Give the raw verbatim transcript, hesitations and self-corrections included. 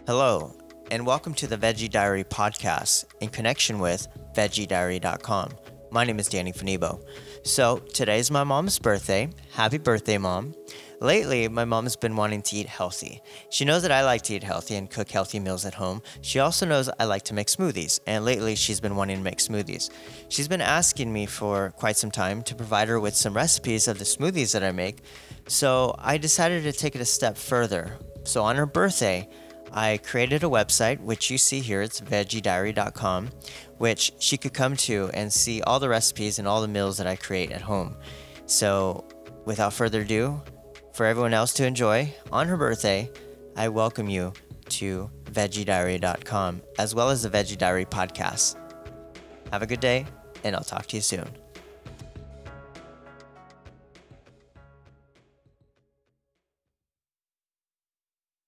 Hello, and welcome to the Veggie Diary podcast in connection with veggie diary dot com. My name is Danny Fanibo. So, today's my mom's birthday. Happy birthday, Mom. Lately, my mom has been wanting to eat healthy. She knows that I like to eat healthy and cook healthy meals at home. She also knows I like to make smoothies, and lately she's been wanting to make smoothies. She's been asking me for quite some time to provide her with some recipes of the smoothies that I make, so I decided to take it a step further. So on her birthday, I created a website, which you see here, it's veggie diary dot com, which she could come to and see all the recipes and all the meals that I create at home. So without further ado, for everyone else to enjoy, on her birthday, I welcome you to veggie diary dot com, as well as the Veggie Diary podcast. Have a good day, and I'll talk to you soon.